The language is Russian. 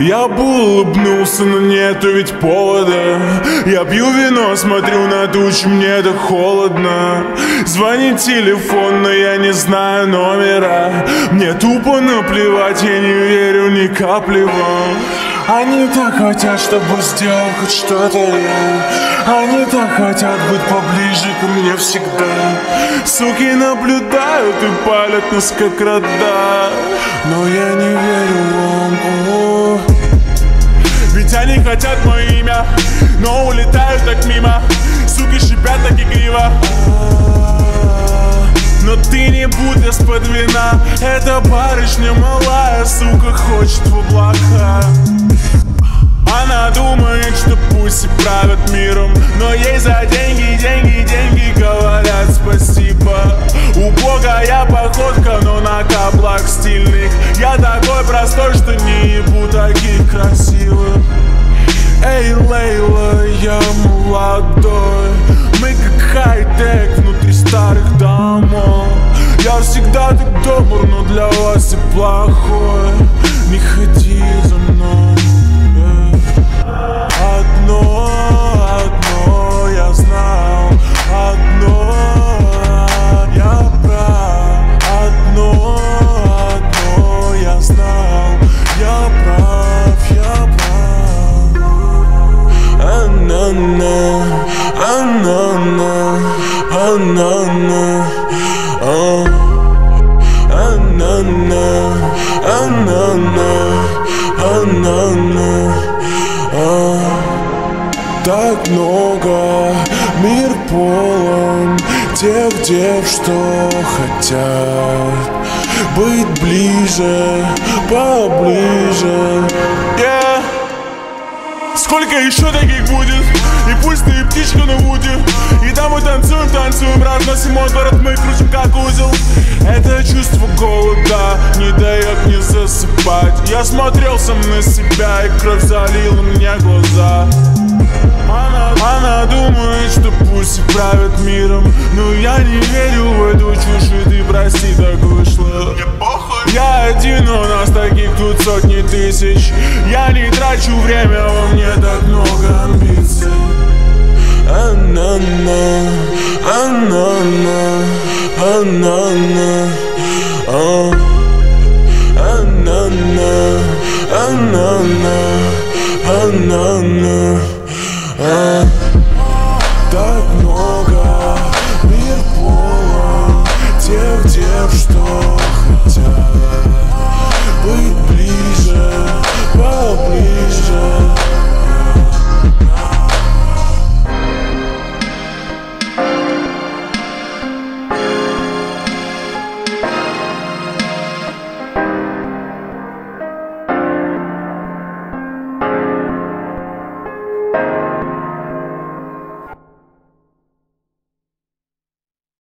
Я бы улыбнулся, но нету ведь повода. Я пью вино, смотрю на тучи, мне так холодно. Звонит телефон, но я не знаю номера. Мне тупо наплевать, я не верю ни капли вам. Они так хотят, чтобы сделал хоть что-то я. Они так хотят быть поближе ко мне всегда. Суки наблюдают и палят нас как рода. Но я не верю вам. Ведь они хотят мое имя, но улетают так мимо. Суки шипят так игриво. Но ты не будь из-под вина. Эта барышня малая, сука, хочет в облака. Она думает, что пусть и правят миром, но ей за деньги, деньги, деньги говорят спасибо. Убогая походка, но на каблах стильных. Я такой простой, что не ебу таких красивых. Эй, Лейла, я молодой. Мы как хай-тек внутри старых домов. Я всегда так добр, но для вас и плохой. Не ходи за мной. Одно я знал, одно я прав. Одно я знал, я прав, я прав. А-на-на, а-на-на, а-на-на, а-на-на, а-на-на, а-на-на. Так много, мир полон тех дев, что хотят быть ближе, поближе. Yeah. Сколько еще таких будет? И пусть ты птичка на вуде. И там мы танцуем, танцуем, разносим от ворот, мы крутим как узел. Это чувство голода не дает мне засыпать. Я смотрел сам на себя, и кровь залила мне глаза. Она думает, что пусть и правят миром, но я не верю в эту чушь, и ты прости, так вышло. Я один, у нас таких тут сотни тысяч. Я не трачу время, во мне так много амбиций. А-на-на, а-на-на, а-на-на, а-на-на, а-на-на, а-на-на.